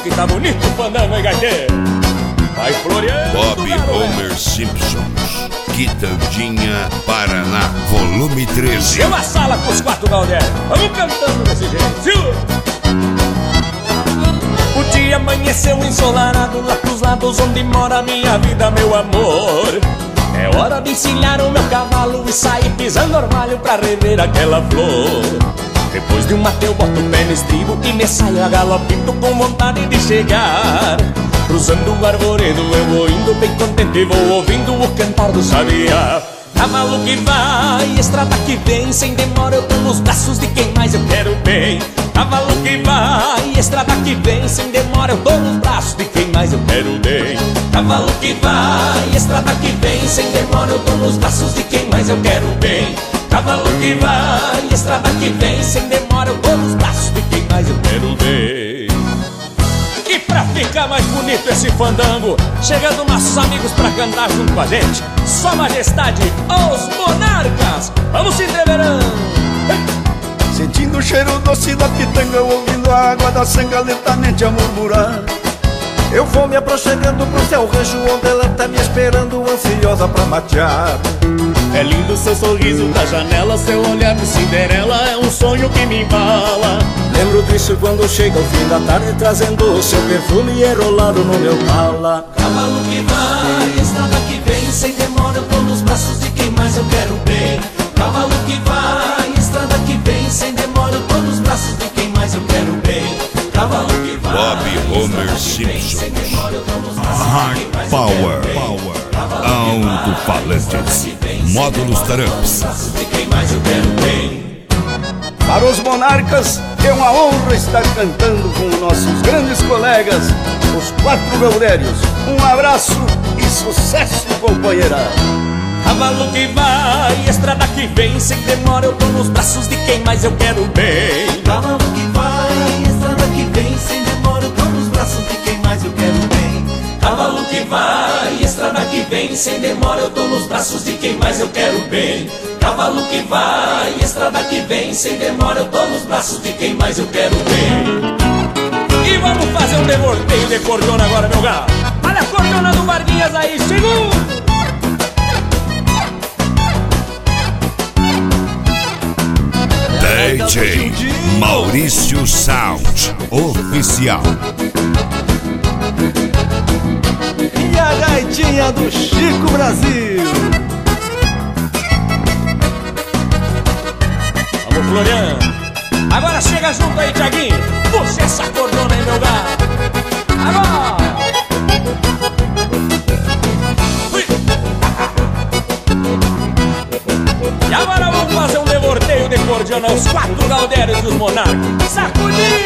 que tá bonito o fandango, hein, gaiteiro? Vai floreando, Bob Homer Simpsons, Quitandinha, Paraná, volume 13. Chama a sala com os 4 Galdérios. Vamos cantando desse jeito. O dia amanheceu ensolarado lá pros lados onde mora minha vida, meu amor. É hora de encilhar o meu cavalo e sair pisando orvalho pra rever aquela flor. Depois de um mate eu boto o pé no estribo e me saio a galopito com vontade de chegar. Cruzando o arvoredo eu vou indo bem contente e vou ouvindo o cantar do sabiá. Cavalo que vai, estrada que vem, sem demora eu tô nos braços de quem mais eu quero bem. Cavalo que vai, estrada que vem, sem demora eu tô nos braços de quem mais eu quero bem. Cavalo que vai, estrada que vem, sem demora eu tô nos braços de quem mais eu quero bem. Cavalo que vai, estrada que vem, sem demora eu tô nos braços de quem mais eu quero bem. E pra ficar mais bonito esse fandango, chegando nossos amigos pra cantar junto com a gente, Sua Majestade, os Monarcas. Vamos se entreverando. Sentindo o cheiro doce da pitanga, ouvindo a água da sanga lentamente a murmurar. Eu vou me aproximando pro seu rancho, onde ela tá me esperando, ansiosa pra matear. É lindo seu sorriso da janela, seu olhar de Cinderela é um sonho que me embala. Lembro disso quando chega o fim da tarde, trazendo o seu perfume enrolado no meu pala. Cavalo que vai, estrada que vem, sem demora eu tô nos braços de quem mais eu quero bem. Cavalo que vai, estrada que vem, sem demora eu tô nos braços de quem mais eu quero bem. Cavalo que vai, Bob Homer Simpsons, Hard Power, alto-falantes, módulos Taramps. Para os Monarcas, é uma honra estar cantando com nossos grandes colegas, os 4 Gaudérios. Um abraço e sucesso, companheira! Cavalo que vai, estrada que vem, sem demora eu tô nos braços de quem mais eu quero bem. Cavalo que vai, estrada que vem, sem demora eu tô nos braços de quem mais eu quero bem. Cavalo que vai, estrada que vem, sem demora eu tô nos braços de quem mais eu quero bem. Cavalo que vai, estrada que vem, sem demora eu tô nos braços de quem mais eu quero bem. E vamos fazer um devorteio de cordona agora, meu galo. Olha a cordona do Varguinhas aí, segundo. DJ Maurício Sound Oficial. E a gaitinha do Chico Brasil. Vamos floreando. Agora chega junto aí, Thiaguinho. Puxa essa cordona aí, meu galo. Agora. E agora vamos fazer um devorteio de cordona aos 4 Galdérios dos Monarcas. Sacudir!